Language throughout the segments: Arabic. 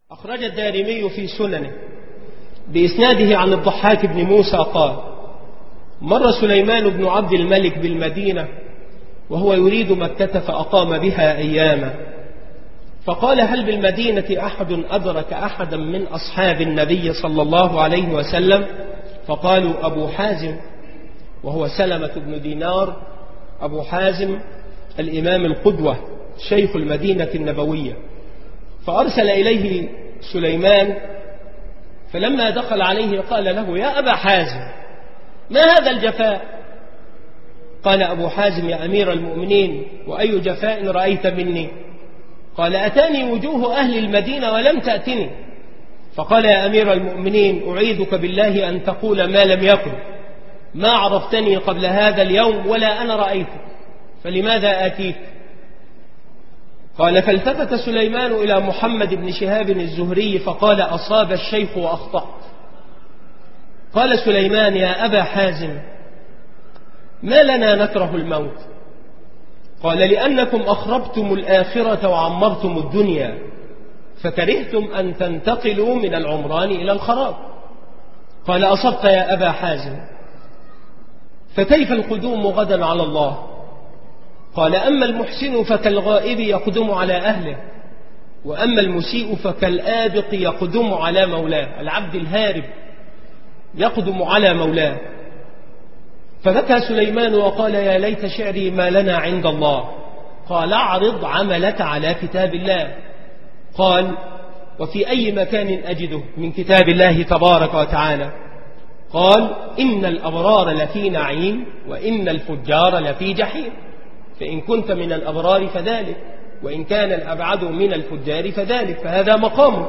أخرج الدارمي في سننه بإسناده عن الضحاك بن موسى قال: مر سليمان بن عبد الملك بالمدينة وهو يريد مكة فأقام بها أياما، فقال: هل بالمدينة أحد أدرك أحدا من أصحاب النبي صلى الله عليه وسلم؟ فقالوا: أبو حازم، وهو سلمة بن دينار أبو حازم الإمام القدوة شيخ المدينة النبوية. فأرسل إليه سليمان، فلما دخل عليه قال له: يا أبا حازم، ما هذا الجفاء؟ قال أبو حازم: يا أمير المؤمنين، وأي جفاء رأيت مني؟ قال: أتاني وجوه أهل المدينة ولم تأتني. فقال: يا أمير المؤمنين، أعيذك بالله أن تقول ما لم يكن، ما عرفتني قبل هذا اليوم ولا أنا رأيتك، فلماذا آتيك؟ قال: فالتفت سليمان إلى محمد بن شهاب الزهري فقال: أصاب الشيخ وأخطأت. قال سليمان: يا أبا حازم، ما لنا نكره الموت؟ قال: لأنكم أخربتم الآخرة وعمرتم الدنيا، فكرهتم أن تنتقلوا من العمران إلى الخراب. قال: أصبت يا أبا حازم، فكيف القدوم غدا على الله؟ قال: أما المحسن فكالغائب يقدم على أهله، وأما المسيء فكالآبق يقدم على مولاه. العبد الهارب يقدم على مولاه. فبكى سليمان وقال: يا ليت شعري ما لنا عند الله. قال: اعرض عملك على كتاب الله. قال: وفي أي مكان أجده من كتاب الله تبارك وتعالى؟ قال: إن الأبرار لفي نعيم وإن الفجار لفي جحيم، فإن كنت من الأبرار فذلك، وإن كان الأبعد من الفجار فذلك، فهذا مقام.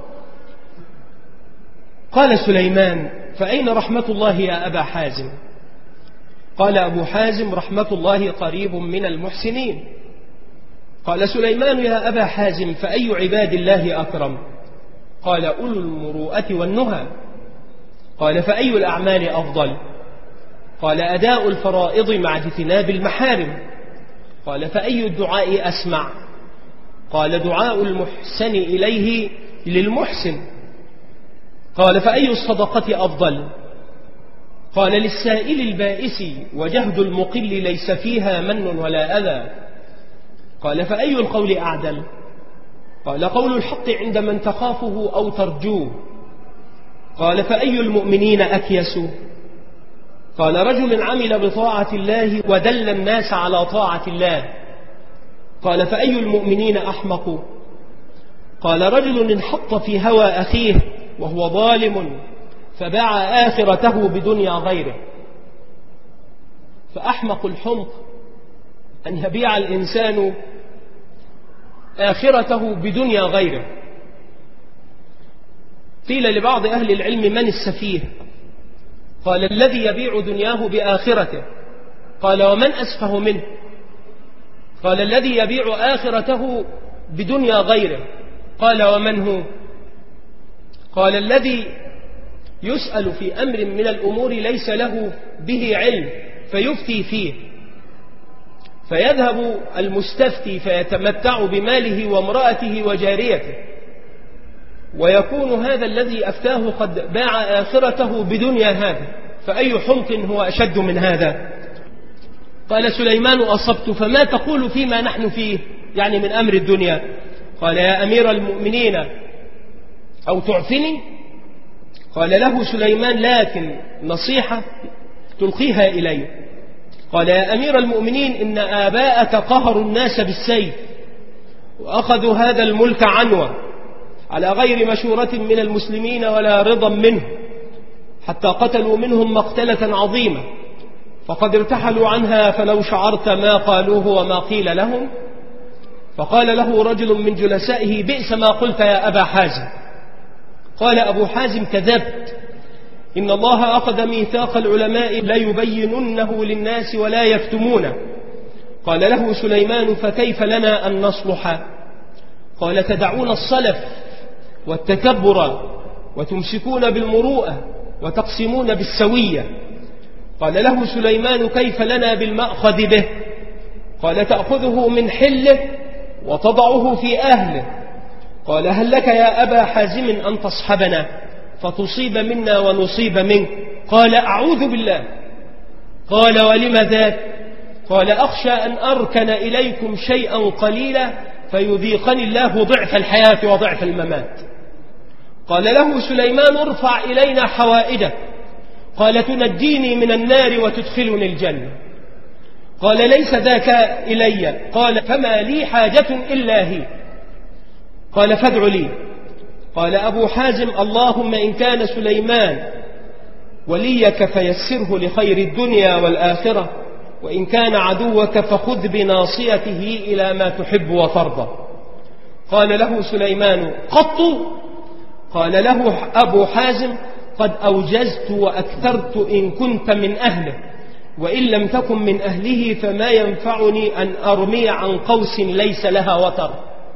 قال سليمان: فأين رحمة الله يا أبا حازم؟ قال أبو حازم: رحمة الله قريب من المحسنين. قال سليمان: يا أبا حازم، فأي عباد الله أكرم؟ قال: أولو المروءة والنهى. قال: فأي الأعمال أفضل؟ قال: أداء الفرائض مع اجتناب المحارم. قال: فأي الدعاء أسمع؟ قال: دعاء المحسن إليه للمحسن. قال: فأي الصدقة أفضل؟ قال: للسائل البائس وجهد المقل ليس فيها من ولا أذى. قال: فأي القول أعدل؟ قال: قول الحق عند من تخافه أو ترجوه. قال: فأي المؤمنين أكيس؟ قال: رجل عمل بطاعة الله ودل الناس على طاعة الله. قال: فأي المؤمنين أحمق؟ قال: رجل انحط في هوى أخيه وهو ظالم فباع آخرته بدنيا غيره. فأحمق الحمق أن يبيع الإنسان آخرته بدنيا غيره. قيل لبعض أهل العلم: من السفيه؟ قال: الذي يبيع دنياه بآخرته. قال: ومن أسفه منه؟ قال: الذي يبيع آخرته بدنيا غيره. قال: ومن هو؟ قال: الذي يسأل في أمر من الأمور ليس له به علم فيفتي فيه، فيذهب المستفتي فيتمتع بماله وامرأته وجاريته، ويكون هذا الذي أفتاه قد باع آخرته بدنيا هذا، فأي حمق هو أشد من هذا؟ قال سليمان: أصبت، فما تقول فيما نحن فيه، يعني من أمر الدنيا؟ قال: يا أمير المؤمنين، أو تعفني؟ قال له سليمان: لكن نصيحة تلقيها إلي. قال: يا أمير المؤمنين، إن آباءك قهروا الناس بالسيف وأخذوا هذا الملك عنوة على غير مشورة من المسلمين ولا رضا منه، حتى قتلوا منهم مقتلة عظيمة، فقد ارتحلوا عنها، فلو شعرت ما قالوه وما قيل لهم. فقال له رجل من جلسائه: بئس ما قلت يا أبا حازم. قال أبو حازم: كذبت، إن الله أخذ ميثاق العلماء لا يبيننه للناس ولا يكتمونه. قال له سليمان: فكيف لنا أن نصلح؟ قال: تدعون الصلف والتكبر وتمسكون بالمروءة وتقسمون بالسوية. قال له سليمان: كيف لنا بالمأخذ به؟ قال: تأخذه من حله وتضعه في أهله، قال هل لك يا أبا حازم أن تصحبنا فتصيب منا ونصيب منك؟ قال أعوذ بالله. قال ولم ذاك؟ قال أخشى أن أركن إليكم شيئا قليلا فيذيقني الله ضعف الحياة وضعف الممات. قال له سليمان ارفع إلينا حوائجك. قال تنجيني من النار وتدخلني الجنة. قال ليس ذاك إلي. قال فما لي حاجة إلا هي. قال فادع لي. قال أبو حازم اللهم إن كان سليمان وليك فيسره لخير الدنيا والآخرة، وإن كان عدوك فخذ بناصيته إلى ما تحب وترضى. قال له سليمان قط؟ قال له أبو حازم قد أوجزت وأكثرت إن كنت من أهله، وإن لم تكن من أهله فما ينفعني أن أرمي عن قوس ليس لها وتر.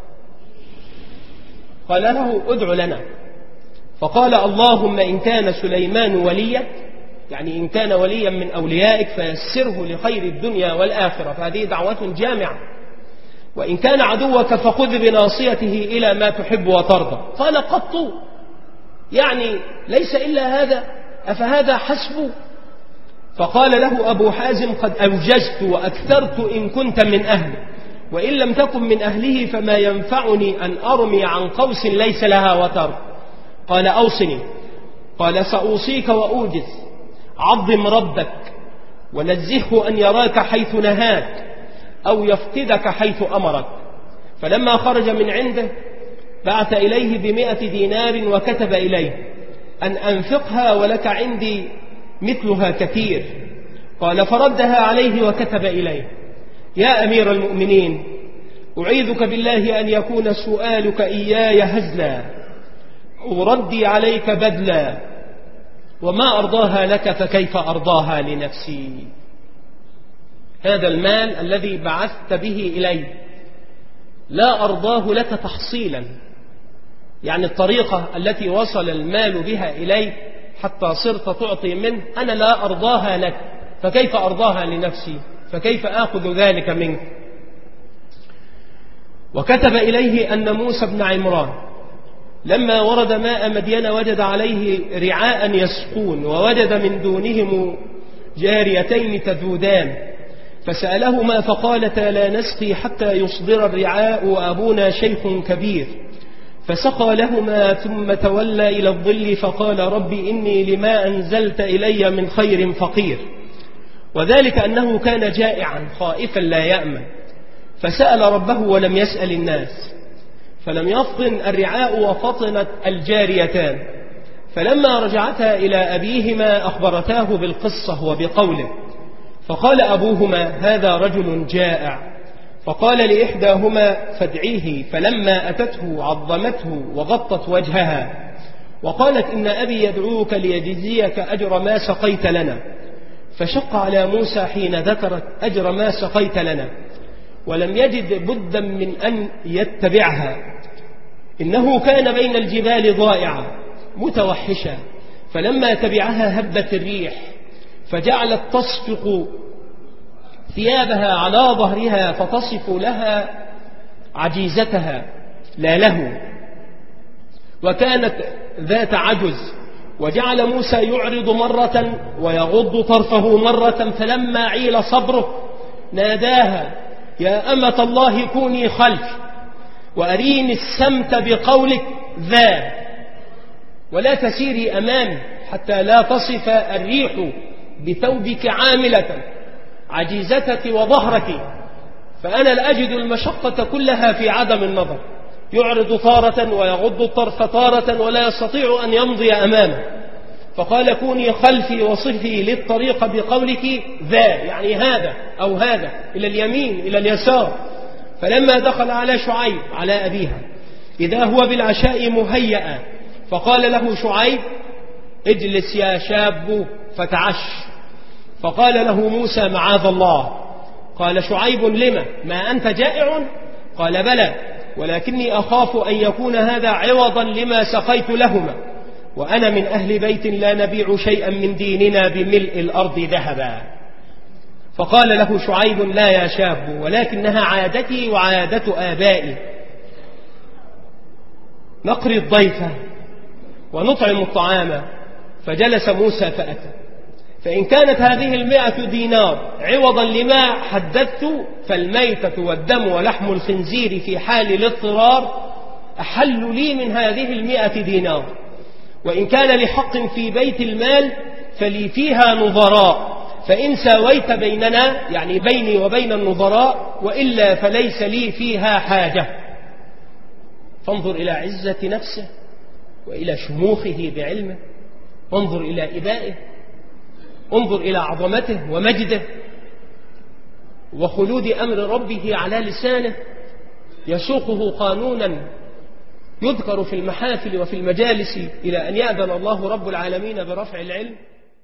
قال له ادع لنا. فقال اللهم إن كان سليمان وليك، يعني إن كان وليا من أوليائك فيسره لخير الدنيا والآخرة، فهذه دعوة جامعة. وإن كان عدوك فخذ بناصيته إلى ما تحب وترضى. قال قط؟ يعني ليس إلا هذا؟ أفهذا حسب؟ فقال له أبو حازم قد أوجزت وأكثرت إن كنت من أهله، وإن لم تكن من أهله فما ينفعني أن أرمي عن قوس ليس لها وتر. قال أوصني. قال سأوصيك وأوجز. عظم ربك ونزهه أن يراك حيث نهاك أو يفتدك حيث أمرك. فلما خرج من عنده بعث إليه ب100 دينار وكتب إليه أن أنفقها ولك عندي مثلها كثير. قال فردها عليه وكتب إليه يا أمير المؤمنين أعيذك بالله أن يكون سؤالك إياي هزلا وردي عليك بدلا، وما أرضاها لك فكيف أرضاها لنفسي. هذا المال الذي بعثت به إلي لا أرضاه لك تحصيلا، يعني الطريقة التي وصل المال بها إلي حتى صرت تعطي منه أنا لا أرضاها لك، فكيف أرضاها لنفسي؟ فكيف آخذ ذلك منك؟ وكتب إليه أن موسى بن عمران لما ورد ماء مدين وجد عليه رعاء يسقون، ووجد من دونهم جاريتين تذودان، فسألهما فقالتا لا نسقي حتى يصدر الرعاء وأبونا شيخ كبير، فسقى لهما ثم تولى إلى الظل فقال رب إني لما أنزلت إلي من خير فقير. وذلك أنه كان جائعا خائفا لا يأمن، فسأل ربه ولم يسأل الناس، فلم يفطن الرعاء وفطنت الجاريتان. فلما رجعتا إلى أبيهما أخبرتاه بالقصة وبقوله، فقال أبوهما هذا رجل جائع. فقال لإحداهما فادعيه، فلما أتته عظمته وغطت وجهها وقالت إن أبي يدعوك ليجزيك أجر ما سقيت لنا. فشق على موسى حين ذكرت أجر ما سقيت لنا، ولم يجد بدا من أن يتبعها، إنه كان بين الجبال ضائعا متوحشا. فلما تبعها هبت الريح فجعلت تصفق ثيابها على ظهرها فتصف لها عجيزتها لا له، وكانت ذات عجز. وجعل موسى يعرض مرة ويغض طرفه مرة، فلما عيل صبره ناداها يا أمة الله كوني خلف وأريني السمت بقولك ذا، ولا تسيري أمامي حتى لا تصف الريح بثوبك عاملة عجيزتك وظهرك، فأنا لأجد المشقة كلها في عدم النظر. يعرض طارة ويغض الطرف طارة ولا يستطيع أن يمضي أمامه. فقال كوني خلفي وصفي للطريق بقولك ذا، يعني هذا أو هذا، إلى اليمين إلى اليسار. فلما دخل على شعيب على أبيها إذا هو بالعشاء مهيئا، فقال له شعيب اجلس يا شاب فتعش. فقال له موسى معاذ الله. قال شعيب لما؟ ما أنت جائع؟ قال بلى، ولكني أخاف أن يكون هذا عوضا لما سقيت لهما، وأنا من أهل بيت لا نبيع شيئا من ديننا بملء الأرض ذهبا. فقال له شعيب لا يا شاب، ولكنها عادتي وعادة آبائي. نقري الضيف ونطعم الطعام. فجلس موسى فأتى، فإن كانت هذه 100 دينار عوضا لما حددت، فالميتة والدم ولحم الخنزير في حال الاضطرار أحل لي من هذه 100 دينار، وإن كان لحق في بيت المال فلي فيها نظراء، فإن ساويت بيننا يعني بيني وبين النظراء، وإلا فليس لي فيها حاجة. فانظر إلى عزة نفسه وإلى شموخه بعلمه، وانظر إلى إبائه، انظر إلى عظمته ومجده وخلود أمر ربه على لسانه، يسوقه قانونا يذكر في المحافل وفي المجالس إلى أن يأذن الله رب العالمين برفع العلم.